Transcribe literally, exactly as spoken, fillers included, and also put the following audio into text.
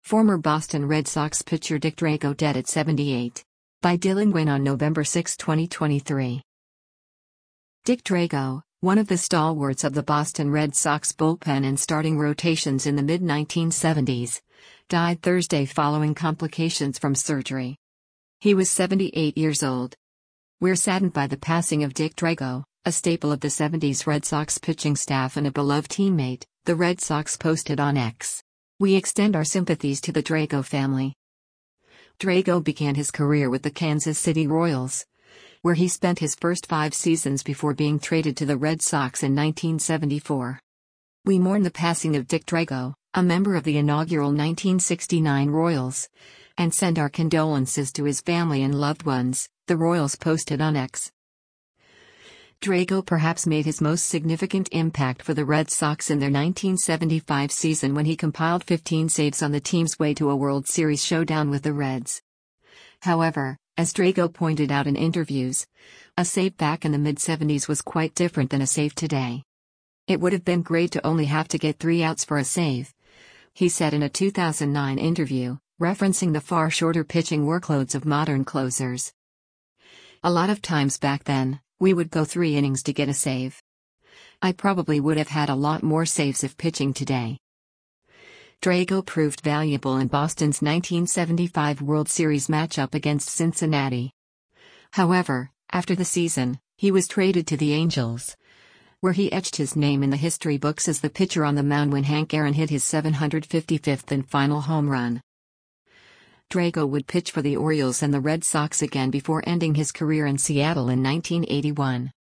Former Boston Red Sox pitcher Dick Drago dead at seventy-eight. By Dylan Gwynn on November sixth, twenty twenty-three. Dick Drago, one of the stalwarts of the Boston Red Sox bullpen and starting rotations in the mid nineteen seventies, died Thursday following complications from surgery. He was seventy-eight years old. We're saddened by the passing of Dick Drago, a staple of the seventies Red Sox pitching staff and a beloved teammate, the Red Sox posted on X. We extend our sympathies to the Drago family. Drago began his career with the Kansas City Royals, where he spent his first five seasons before being traded to the Red Sox in nineteen seventy-four. We mourn the passing of Dick Drago, a member of the inaugural nineteen sixty-nine Royals, and send our condolences to his family and loved ones, the Royals posted on X. Drago perhaps made his most significant impact for the Red Sox in their nineteen seventy-five season when he compiled fifteen saves on the team's way to a World Series showdown with the Reds. However, as Drago pointed out in interviews, a save back in the mid-seventies was quite different than a save today. It would have been great to only have to get three outs for a save, he said in a two thousand nine interview, referencing the far shorter pitching workloads of modern closers. A lot of times back then, we would go three innings to get a save. I probably would have had a lot more saves if pitching today. Drago proved valuable in Boston's nineteen seventy-five World Series matchup against Cincinnati. However, after the season, he was traded to the Angels, where he etched his name in the history books as the pitcher on the mound when Hank Aaron hit his seven hundred fifty-fifth and final home run. Drago would pitch for the Orioles and the Red Sox again before ending his career in Seattle in nineteen eighty-one.